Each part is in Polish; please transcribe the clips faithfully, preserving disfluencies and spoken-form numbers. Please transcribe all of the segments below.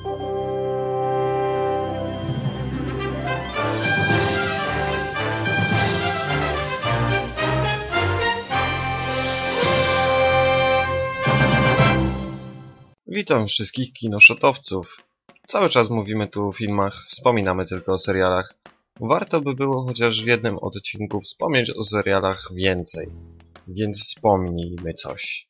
Witam wszystkich kinoszotowców. Cały czas mówimy tu o filmach, wspominamy tylko o serialach. Warto by było chociaż w jednym odcinku wspomnieć o serialach więcej. Więc wspomnijmy coś.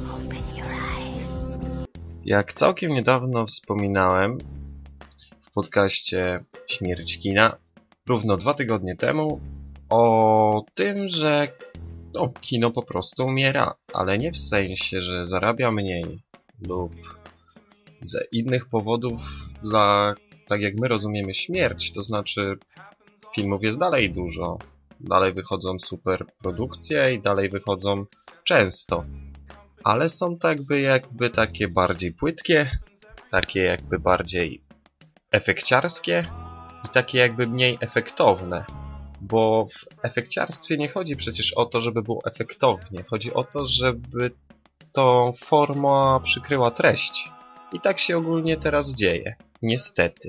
Jak całkiem niedawno wspominałem w podcaście Śmierć Kina, równo dwa tygodnie temu, o tym, że no, kino po prostu umiera, ale nie w sensie, że zarabia mniej lub z innych powodów, dla, tak jak my rozumiemy śmierć, to znaczy filmów jest dalej dużo, dalej wychodzą super produkcje i dalej wychodzą często, ale są tak by jakby takie bardziej płytkie, takie jakby bardziej efekciarskie i takie jakby mniej efektowne, bo w efekciarstwie nie chodzi przecież o to, żeby było efektownie, chodzi o to, żeby to forma przykryła treść. I tak się ogólnie teraz dzieje. Niestety.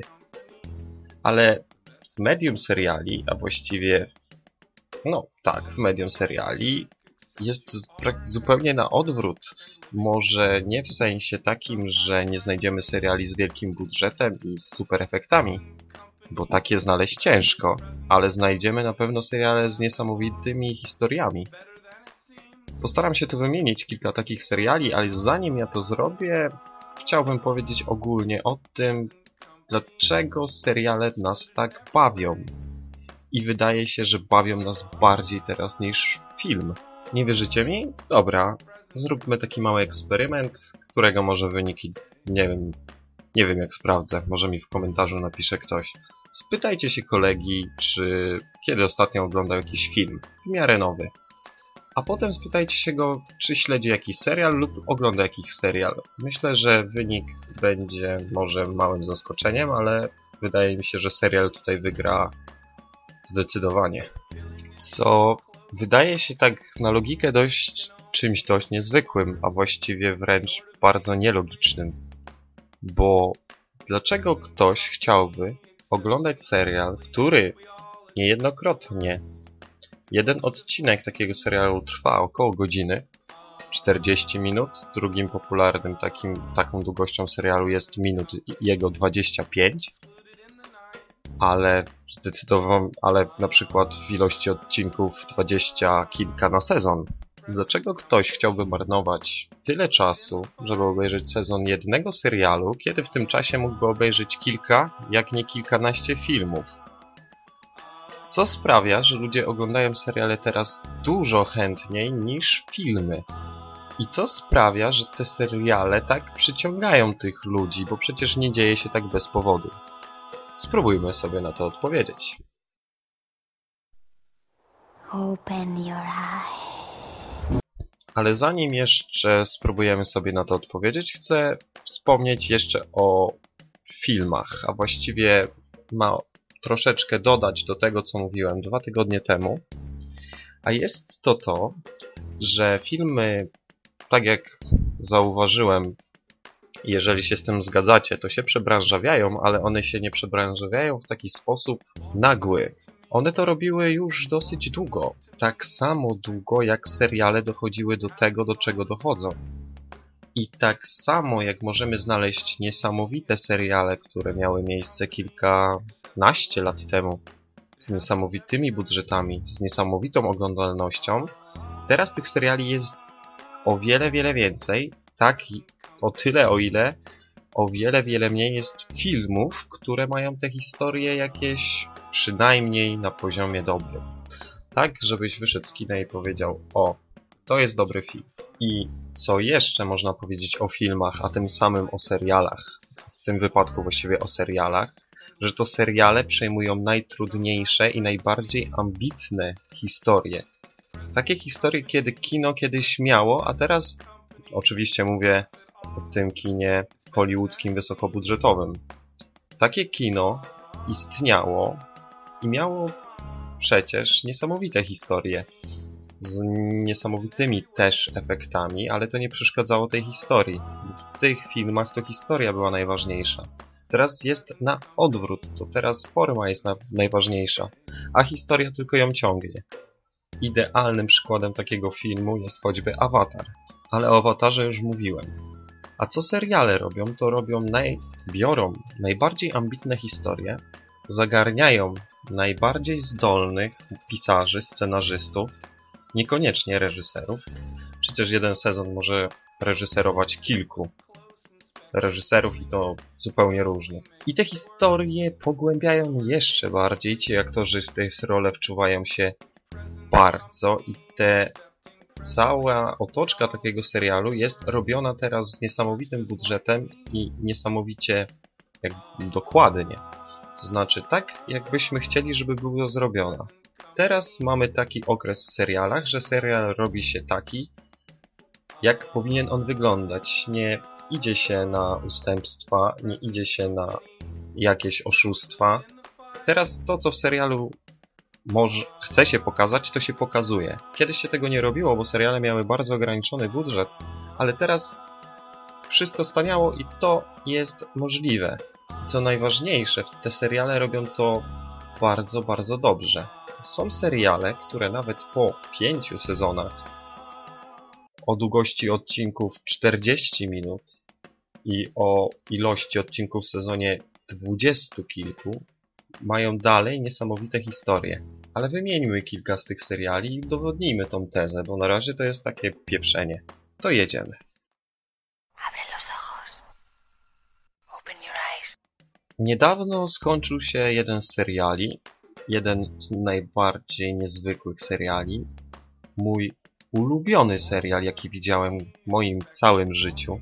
Ale w medium seriali, a właściwie no tak, w medium seriali jest zupełnie na odwrót. Może nie w sensie takim, że nie znajdziemy seriali z wielkim budżetem i z super efektami, bo takie znaleźć ciężko, ale znajdziemy na pewno seriale z niesamowitymi historiami. Postaram się tu wymienić kilka takich seriali, ale zanim ja to zrobię, chciałbym powiedzieć ogólnie o tym, dlaczego seriale nas tak bawią. I wydaje się, że bawią nas bardziej teraz niż film. Nie wierzycie mi? Dobra, zróbmy taki mały eksperyment, którego może wyniki, nie wiem, nie wiem jak sprawdzę, może mi w komentarzu napisze ktoś. Spytajcie się kolegi, czy kiedy ostatnio oglądał jakiś film, w miarę nowy. A potem spytajcie się go, czy śledzi jakiś serial lub ogląda jakiś serial. Myślę, że wynik będzie może małym zaskoczeniem, ale wydaje mi się, że serial tutaj wygra zdecydowanie. Co wydaje się tak na logikę dość czymś dość niezwykłym, a właściwie wręcz bardzo nielogicznym. Bo dlaczego ktoś chciałby oglądać serial, który niejednokrotnie jeden odcinek takiego serialu trwa około godziny, czterdzieści minut. Drugim popularnym takim, taką długością serialu jest minut jego dwadzieścia pięć. Ale zdecydowanie, ale na przykład w ilości odcinków dwadzieścia kilka na sezon. Dlaczego ktoś chciałby marnować tyle czasu, żeby obejrzeć sezon jednego serialu, kiedy w tym czasie mógłby obejrzeć kilka, jak nie kilkanaście filmów? Co sprawia, że ludzie oglądają seriale teraz dużo chętniej niż filmy? I co sprawia, że te seriale tak przyciągają tych ludzi, bo przecież nie dzieje się tak bez powodu? Spróbujmy sobie na to odpowiedzieć. Open your eye. Ale zanim jeszcze spróbujemy sobie na to odpowiedzieć, chcę wspomnieć jeszcze o filmach, a właściwie ma troszeczkę dodać do tego, co mówiłem dwa tygodnie temu. A jest to to, że filmy, tak jak zauważyłem, jeżeli się z tym zgadzacie, to się przebranżawiają, ale one się nie przebranżawiają w taki sposób nagły. One to robiły już dosyć długo. Tak samo długo, jak seriale dochodziły do tego, do czego dochodzą. I tak samo, jak możemy znaleźć niesamowite seriale, które miały miejsce kilkanaście lat temu, z niesamowitymi budżetami, z niesamowitą oglądalnością, teraz tych seriali jest o wiele, wiele więcej, tak i o tyle, o ile o wiele, wiele mniej jest filmów, które mają te historie jakieś przynajmniej na poziomie dobrym. Tak, żebyś wyszedł z kina i powiedział: o, to jest dobry film. I co jeszcze można powiedzieć o filmach, a tym samym o serialach, w tym wypadku właściwie o serialach, że to seriale przejmują najtrudniejsze i najbardziej ambitne historie. Takie historie, kiedy kino kiedyś miało, a teraz oczywiście mówię o tym kinie hollywoodzkim wysokobudżetowym. Takie kino istniało i miało przecież niesamowite historie z niesamowitymi też efektami, ale to nie przeszkadzało tej historii. W tych filmach to historia była najważniejsza. Teraz jest na odwrót, to teraz forma jest na, najważniejsza, a historia tylko ją ciągnie. Idealnym przykładem takiego filmu jest choćby Avatar, ale o Avatarze już mówiłem. A co seriale robią, to robią naj... biorą najbardziej ambitne historie, zagarniają najbardziej zdolnych pisarzy, scenarzystów, niekoniecznie reżyserów. Przecież jeden sezon może reżyserować kilku reżyserów i to zupełnie różnych. I te historie pogłębiają jeszcze bardziej. Ci aktorzy w tej role wczuwają się bardzo i te cała otoczka takiego serialu jest robiona teraz z niesamowitym budżetem i niesamowicie jak dokładnie. To znaczy tak, jakbyśmy chcieli, żeby było zrobione. Teraz mamy taki okres w serialach, że serial robi się taki, jak powinien on wyglądać. Nie idzie się na ustępstwa, nie idzie się na jakieś oszustwa. Teraz to, co w serialu może, chce się pokazać, to się pokazuje. Kiedyś się tego nie robiło, bo seriale miały bardzo ograniczony budżet, ale teraz wszystko staniało i to jest możliwe. Co najważniejsze, te seriale robią to bardzo, bardzo dobrze. Są seriale, które nawet po pięciu sezonach o długości odcinków czterdzieści minut i o ilości odcinków w sezonie dwudziestu kilku mają dalej niesamowite historie. Ale wymieńmy kilka z tych seriali i udowodnijmy tą tezę, bo na razie to jest takie pieprzenie. To jedziemy. Abre los ojos. Open your eyes. Niedawno skończył się jeden z seriali, jeden z najbardziej niezwykłych seriali, mój ulubiony serial, jaki widziałem w moim całym życiu.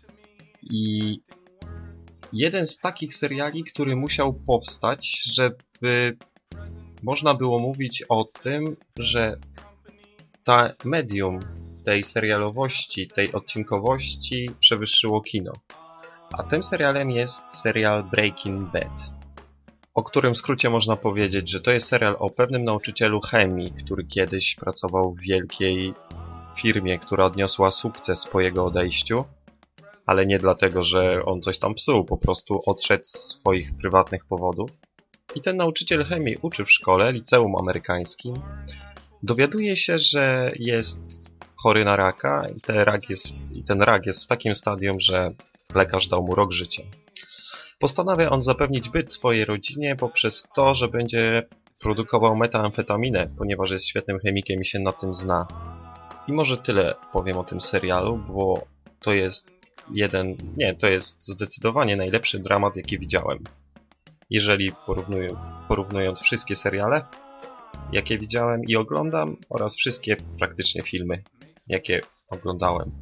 I jeden z takich seriali, który musiał powstać, żeby można było mówić o tym, że ta medium tej serialowości, tej odcinkowości przewyższyło kino. A tym serialem jest serial Breaking Bad, o którym w skrócie można powiedzieć, że to jest serial o pewnym nauczycielu chemii, który kiedyś pracował w wielkiej firmie, która odniosła sukces po jego odejściu, ale nie dlatego, że on coś tam psuł, po prostu odszedł z swoich prywatnych powodów. I ten nauczyciel chemii uczy w szkole, liceum amerykańskim. Dowiaduje się, że jest chory na raka i ten rak jest, i ten rak jest w takim stadium, że lekarz dał mu rok życia. Postanawia on zapewnić byt swojej rodzinie poprzez to, że będzie produkował metamfetaminę, ponieważ jest świetnym chemikiem i się na tym zna. I może tyle powiem o tym serialu, bo to jest jeden, nie, to jest zdecydowanie najlepszy dramat, jaki widziałem. Jeżeli porównuję, porównując wszystkie seriale, jakie widziałem i oglądam, oraz wszystkie praktycznie filmy, jakie oglądałem.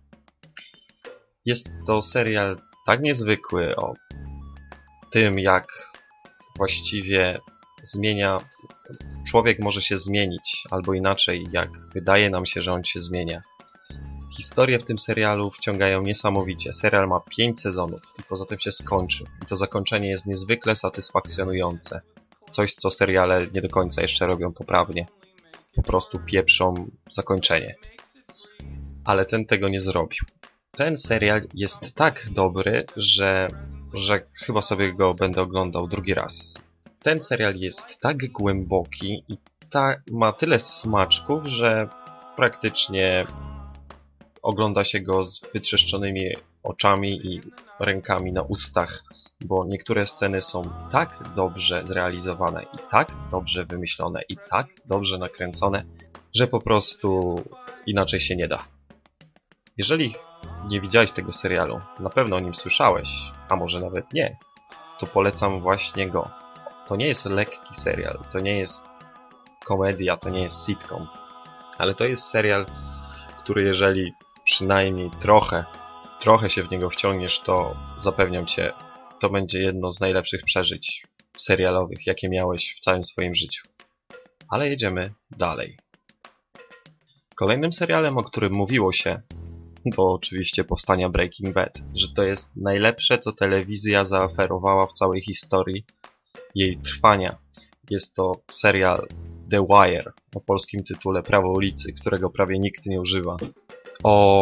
Jest to serial tak niezwykły o tym, jak właściwie zmienia, człowiek może się zmienić, albo inaczej, jak wydaje nam się, że on się zmienia. Historie w tym serialu wciągają niesamowicie. Serial ma pięć sezonów i poza tym się skończy. I to zakończenie jest niezwykle satysfakcjonujące. Coś, co seriale nie do końca jeszcze robią poprawnie. Po prostu pieprzą zakończenie. Ale ten tego nie zrobił. Ten serial jest tak dobry, że, że chyba sobie go będę oglądał drugi raz. Ten serial jest tak głęboki i ta, ma tyle smaczków, że praktycznie ogląda się go z wytrzeszczonymi oczami i rękami na ustach, bo niektóre sceny są tak dobrze zrealizowane i tak dobrze wymyślone i tak dobrze nakręcone, że po prostu inaczej się nie da. Jeżeli nie widziałeś tego serialu, na pewno o nim słyszałeś, a może nawet nie, to polecam właśnie go. To nie jest lekki serial, to nie jest komedia, to nie jest sitcom, ale to jest serial, który jeżeli przynajmniej trochę, trochę się w niego wciągniesz, to zapewniam cię, to będzie jedno z najlepszych przeżyć serialowych, jakie miałeś w całym swoim życiu. Ale jedziemy dalej. Kolejnym serialem, o którym mówiło się, to oczywiście powstania Breaking Bad, że to jest najlepsze, co telewizja zaoferowała w całej historii jej trwania. Jest to serial The Wire, o polskim tytule Prawo ulicy, którego prawie nikt nie używa. O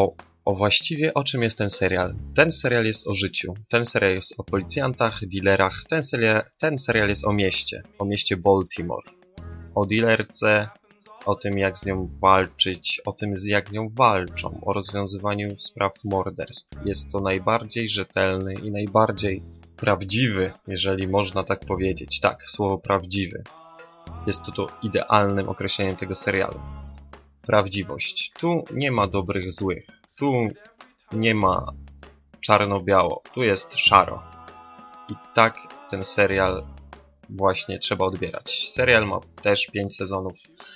o właściwie o czym jest ten serial? Ten serial jest o życiu, ten serial jest o policjantach, dealerach, ten serial, ten serial jest o mieście, o mieście Baltimore, o dealerce, o tym jak z nią walczyć, o tym jak z nią walczą, o rozwiązywaniu spraw morderstw. Jest to najbardziej rzetelny i najbardziej prawdziwy, jeżeli można tak powiedzieć. Tak, słowo prawdziwy. Jest to to idealnym określeniem tego serialu. Prawdziwość. Tu nie ma dobrych, złych. Tu nie ma czarno-biało. Tu jest szaro. I tak ten serial właśnie trzeba odbierać. Serial ma też pięć sezonów,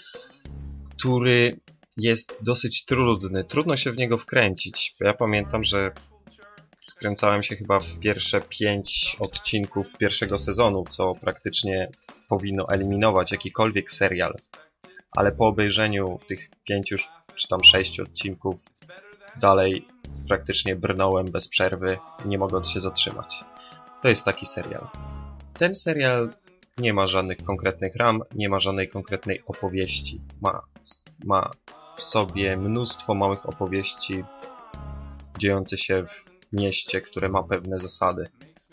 który jest dosyć trudny. Trudno się w niego wkręcić. Ja pamiętam, że wkręcałem się chyba w pierwsze pięć odcinków pierwszego sezonu, co praktycznie powinno eliminować jakikolwiek serial. Ale po obejrzeniu tych pięciu czy tam sześciu odcinków dalej praktycznie brnąłem bez przerwy, nie mogąc się zatrzymać. To jest taki serial. Ten serial nie ma żadnych konkretnych ram, nie ma żadnej konkretnej opowieści. Ma, ma w sobie mnóstwo małych opowieści dziejących się w mieście, które ma pewne zasady.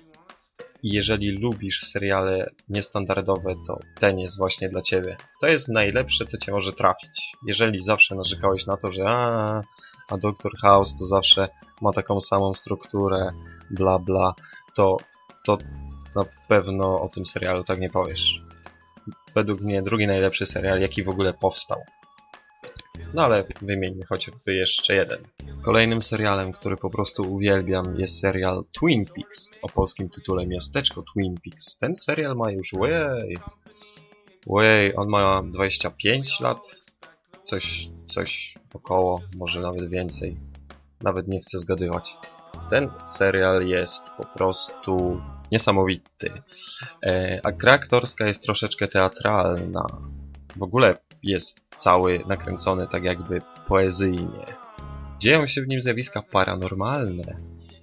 I jeżeli lubisz seriale niestandardowe, to ten jest właśnie dla ciebie. To jest najlepsze, co cię może trafić. Jeżeli zawsze narzekałeś na to, że a, a doktor House to zawsze ma taką samą strukturę, bla bla, to, to na pewno o tym serialu tak nie powiesz. Według mnie drugi najlepszy serial, jaki w ogóle powstał. No ale wymieńmy chociażby jeszcze jeden. Kolejnym serialem, który po prostu uwielbiam, jest serial Twin Peaks o polskim tytule Miasteczko Twin Peaks. Ten serial ma już ojej, ojej, on ma dwadzieścia pięć lat, coś, coś około, może nawet więcej. Nawet nie chcę zgadywać. Ten serial jest po prostu niesamowity. E, a gra aktorska jest troszeczkę teatralna. W ogóle jest cały nakręcony tak jakby poezyjnie. Dzieją się w nim zjawiska paranormalne.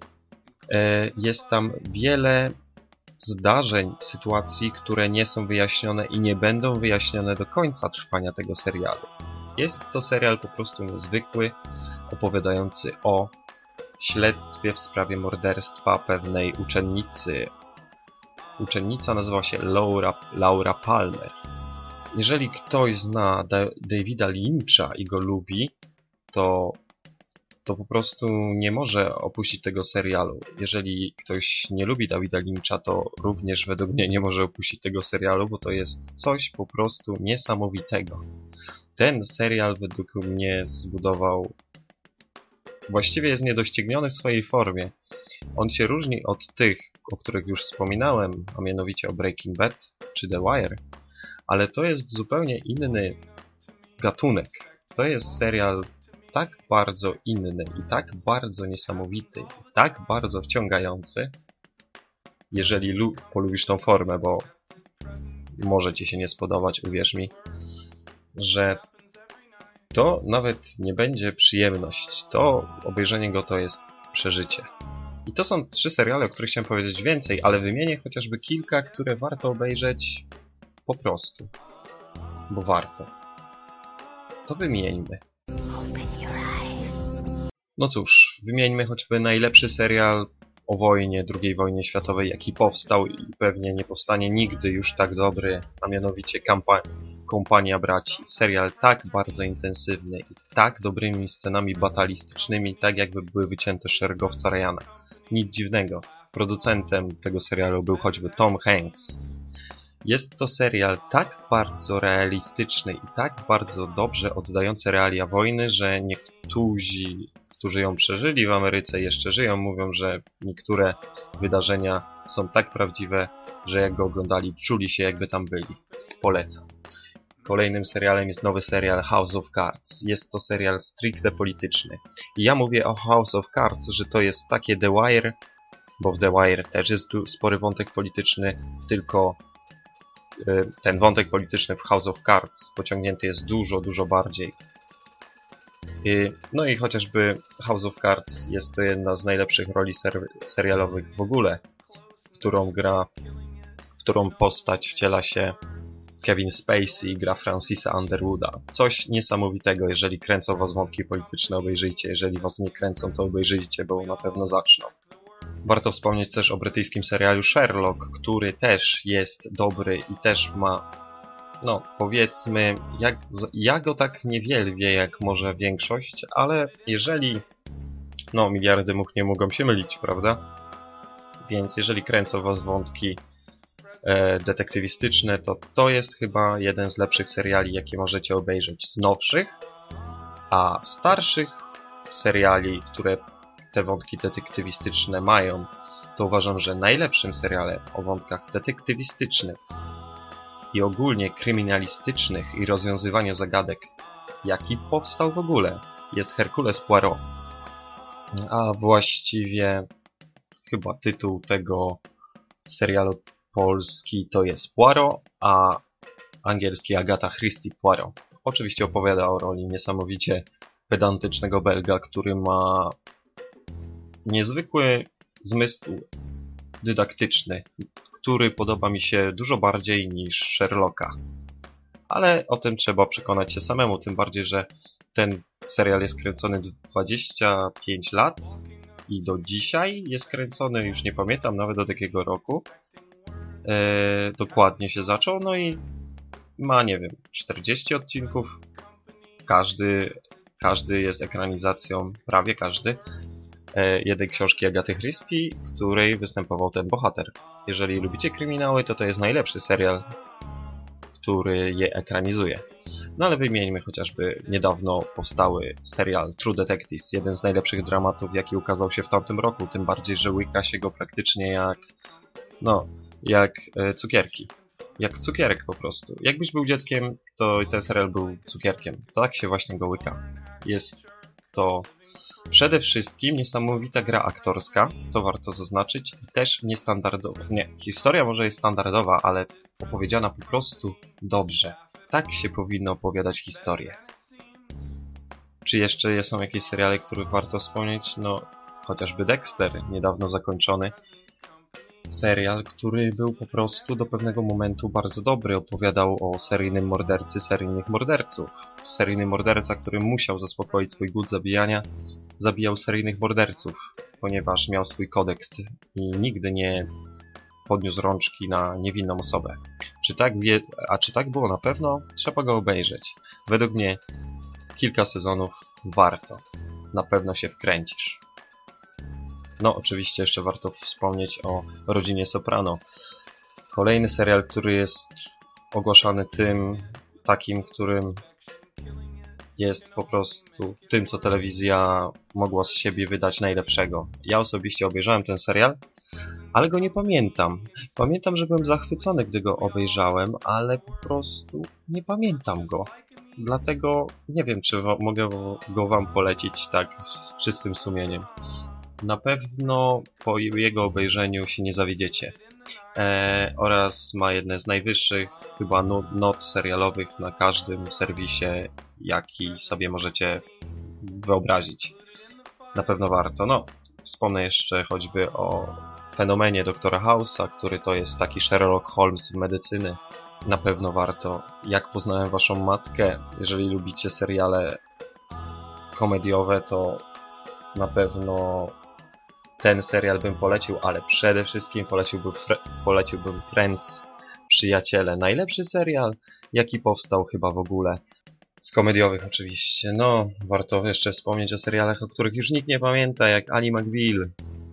E, jest tam wiele zdarzeń, sytuacji, które nie są wyjaśnione i nie będą wyjaśnione do końca trwania tego serialu. Jest to serial po prostu niezwykły, opowiadający o śledztwie w sprawie morderstwa pewnej uczennicy. Uczennica nazywa się Laura, Laura Palmer. Jeżeli ktoś zna Da- Davida Lyncha i go lubi, to, to po prostu nie może opuścić tego serialu. Jeżeli ktoś nie lubi Davida Lyncha, to również według mnie nie może opuścić tego serialu, bo to jest coś po prostu niesamowitego. Ten serial według mnie zbudował... Właściwie jest niedościgniony w swojej formie. On się różni od tych, o których już wspominałem, a mianowicie o Breaking Bad czy The Wire, ale to jest zupełnie inny gatunek. To jest serial tak bardzo inny i tak bardzo niesamowity, i tak bardzo wciągający, jeżeli lu- polubisz tą formę, bo może ci się nie spodobać, uwierz mi, że to nawet nie będzie przyjemność. To obejrzenie go to jest przeżycie. I to są trzy seriale, o których chciałem powiedzieć więcej, ale wymienię chociażby kilka, które warto obejrzeć po prostu. Bo warto. To wymieńmy. No cóż, wymieńmy choćby najlepszy serial o wojnie, drugiej wojnie światowej, jaki powstał i pewnie nie powstanie nigdy już tak dobry, a mianowicie Kampa- Kompania Braci. Serial tak bardzo intensywny i tak dobrymi scenami batalistycznymi, tak jakby były wycięte z szeregowca Ryana. Nic dziwnego. Producentem tego serialu był choćby Tom Hanks. Jest to serial tak bardzo realistyczny i tak bardzo dobrze oddający realia wojny, że niektórzy, którzy ją przeżyli w Ameryce i jeszcze żyją, mówią, że niektóre wydarzenia są tak prawdziwe, że jak go oglądali, czuli się jakby tam byli. Polecam. Kolejnym serialem jest nowy serial House of Cards. Jest to serial stricte polityczny. I ja mówię o House of Cards, że to jest takie The Wire, bo w The Wire też jest tu spory wątek polityczny, tylko ten wątek polityczny w House of Cards pociągnięty jest dużo, dużo bardziej. No i chociażby House of Cards jest to jedna z najlepszych roli ser serialowych w ogóle, w którą gra, w którą postać wciela się Kevin Spacey gra Francisa Underwooda. Coś niesamowitego. Jeżeli kręcą was wątki polityczne, obejrzyjcie. Jeżeli was nie kręcą, to obejrzyjcie, bo na pewno zaczną. Warto wspomnieć też o brytyjskim serialu Sherlock, który też jest dobry i też ma, no powiedzmy, jak, ja go tak nie wielbię jak może większość, ale jeżeli, no miliardy much nie mogą się mylić, prawda? Więc jeżeli kręcą was wątki e, detektywistyczne, to to jest chyba jeden z lepszych seriali, jakie możecie obejrzeć z nowszych, a starszych seriali, które te wątki detektywistyczne mają, to uważam, że najlepszym serialem o wątkach detektywistycznych i ogólnie kryminalistycznych i rozwiązywaniu zagadek, jaki powstał w ogóle, jest Hercule Poirot. A właściwie chyba tytuł tego serialu polski to jest Poirot, a angielski Agatha Christie Poirot. Oczywiście opowiada o roli niesamowicie pedantycznego Belga, który ma niezwykły zmysł dydaktyczny, który podoba mi się dużo bardziej niż Sherlocka. Ale o tym trzeba przekonać się samemu, tym bardziej, że ten serial jest kręcony dwadzieścia pięć lat i do dzisiaj jest kręcony, już nie pamiętam nawet od jakiego roku. Eee, dokładnie się zaczął, no i ma, nie wiem, czterdzieści odcinków. Każdy, każdy jest ekranizacją, prawie każdy, jednej książki Agaty Christie, w której występował ten bohater. Jeżeli lubicie kryminały, to to jest najlepszy serial, który je ekranizuje. No ale wymieńmy chociażby niedawno powstały serial True Detectives, jeden z najlepszych dramatów, jaki ukazał się w tamtym roku, tym bardziej, że łyka się go praktycznie jak, no, jak e, cukierki. Jak cukierek po prostu. Jakbyś był dzieckiem, to ten serial był cukierkiem. To tak się właśnie go łyka. Jest to przede wszystkim niesamowita gra aktorska, to warto zaznaczyć, i też niestandardowa. Nie, historia może jest standardowa, ale opowiedziana po prostu dobrze. Tak się powinno opowiadać historię. Czy jeszcze są jakieś seriale, których warto wspomnieć? No, chociażby Dexter, niedawno zakończony. Serial, który był po prostu do pewnego momentu bardzo dobry. Opowiadał o seryjnym mordercy seryjnych morderców. Seryjny morderca, który musiał zaspokoić swój głód zabijania, zabijał seryjnych morderców, ponieważ miał swój kodeks i nigdy nie podniósł rączki na niewinną osobę. Czy tak wie... A czy tak było na pewno? Trzeba go obejrzeć. Według mnie kilka sezonów warto. Na pewno się wkręcisz. No, oczywiście jeszcze warto wspomnieć o Rodzinie Soprano. Kolejny serial, który jest ogłaszany tym, takim, którym jest po prostu tym, co telewizja mogła z siebie wydać najlepszego. Ja osobiście obejrzałem ten serial, ale go nie pamiętam. Pamiętam, że byłem zachwycony, gdy go obejrzałem, ale po prostu nie pamiętam go. Dlatego nie wiem, czy mogę go wam polecić tak z czystym sumieniem. Na pewno po jego obejrzeniu się nie zawiedziecie. E, oraz ma jedne z najwyższych chyba not serialowych na każdym serwisie, jaki sobie możecie wyobrazić. Na pewno warto. No, wspomnę jeszcze choćby o fenomenie doktora House'a, który to jest taki Sherlock Holmes w medycyny. Na pewno warto. Jak poznałem waszą matkę, jeżeli lubicie seriale komediowe, to na pewno ten serial bym polecił, ale przede wszystkim poleciłbym, poleciłbym Friends, Przyjaciele. Najlepszy serial, jaki powstał chyba w ogóle. Z komediowych oczywiście. No, warto jeszcze wspomnieć o serialach, o których już nikt nie pamięta, jak Ally McBeal.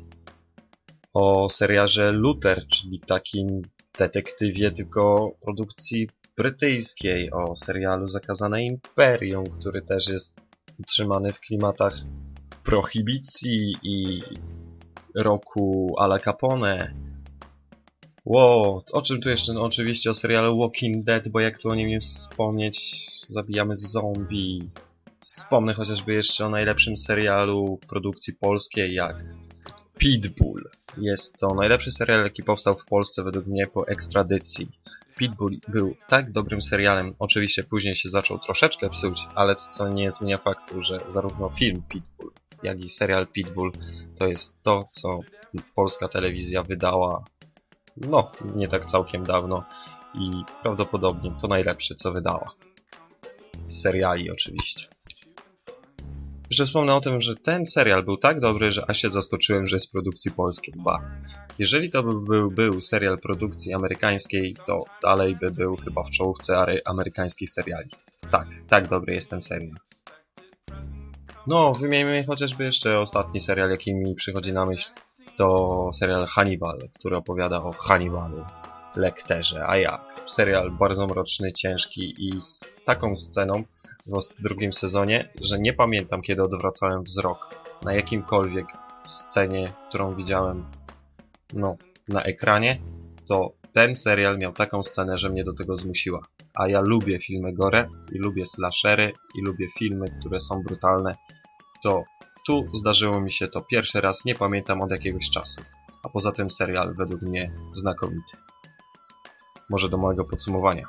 O serialze Luther, czyli takim detektywie tylko produkcji brytyjskiej. O serialu Zakazane Imperium, który też jest utrzymany w klimatach prohibicji i roku Al Capone. Wow, o czym tu jeszcze? No oczywiście o serialu Walking Dead, bo jak tu o nim nie wspomnieć, zabijamy zombie. Wspomnę chociażby jeszcze o najlepszym serialu produkcji polskiej, jak Pitbull. Jest to najlepszy serial, jaki powstał w Polsce według mnie po ekstradycji. Pitbull był tak dobrym serialem, oczywiście później się zaczął troszeczkę psuć, ale to co nie zmienia faktu, że zarówno film Pitbull, jak i serial Pitbull to jest to, co polska telewizja wydała, no, nie tak całkiem dawno i prawdopodobnie to najlepsze, co wydała. Z seriali oczywiście. Jeszcze wspomnę o tym, że ten serial był tak dobry, że aż się zaskoczyłem, że jest produkcji polskiej. Ba. Jeżeli to by był, był serial produkcji amerykańskiej, to dalej by był chyba w czołówce amerykańskich seriali. Tak, tak dobry jest ten serial. No, wymienimy chociażby jeszcze ostatni serial, jaki mi przychodzi na myśl. To serial Hannibal, który opowiada o Hannibalu, Lecterze. A jak? Serial bardzo mroczny, ciężki i z taką sceną w drugim sezonie, że nie pamiętam, kiedy odwracałem wzrok na jakimkolwiek scenie, którą widziałem no, na ekranie, to ten serial miał taką scenę, że mnie do tego zmusiła. A ja lubię filmy gore i lubię slashery i lubię filmy, które są brutalne. To tu zdarzyło mi się to pierwszy raz, nie pamiętam od jakiegoś czasu. A poza tym serial według mnie znakomity. Może do mojego podsumowania.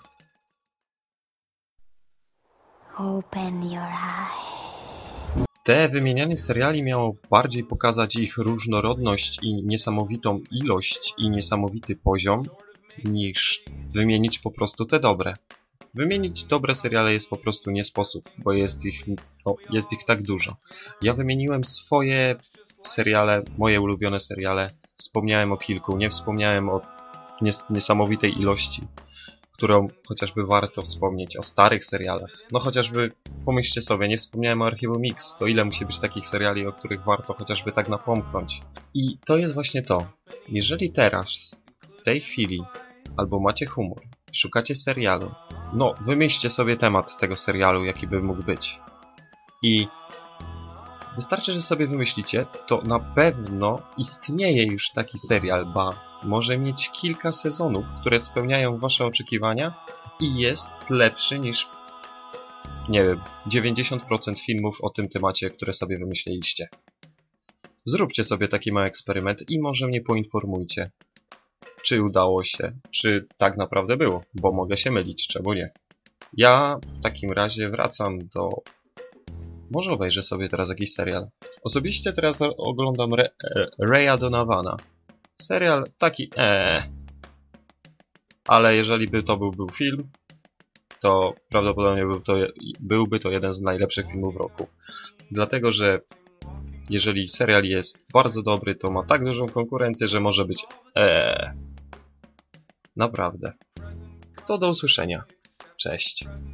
Open your eyes. Te wymienianie seriali miało bardziej pokazać ich różnorodność i niesamowitą ilość i niesamowity poziom, niż wymienić po prostu te dobre. Wymienić dobre seriale jest po prostu nie sposób, bo jest ich, no, jest ich tak dużo. Ja wymieniłem swoje seriale, moje ulubione seriale, wspomniałem o kilku, nie wspomniałem o nies niesamowitej ilości, którą chociażby warto wspomnieć, o starych serialach. No chociażby, pomyślcie sobie, nie wspomniałem o Archiwum Mix, to ile musi być takich seriali, o których warto chociażby tak napomknąć. I to jest właśnie to. Jeżeli teraz, w tej chwili, albo macie humor, szukacie serialu, no wymyślcie sobie temat tego serialu, jaki by mógł być. I wystarczy, że sobie wymyślicie, to na pewno istnieje już taki serial, ba, może mieć kilka sezonów, które spełniają wasze oczekiwania i jest lepszy niż, nie wiem, dziewięćdziesiąt procent filmów o tym temacie, które sobie wymyśliliście. Zróbcie sobie taki mały eksperyment i może mnie poinformujcie, czy udało się, czy tak naprawdę było, bo mogę się mylić, czemu nie. Ja w takim razie wracam do... Może obejrzę sobie teraz jakiś serial. Osobiście teraz oglądam Re Raya Donovana. Serial taki eee. Ale jeżeli by to był, był film, to prawdopodobnie był to, byłby to jeden z najlepszych filmów roku. Dlatego, że jeżeli serial jest bardzo dobry, to ma tak dużą konkurencję, że może być eee. Naprawdę. To do usłyszenia. Cześć.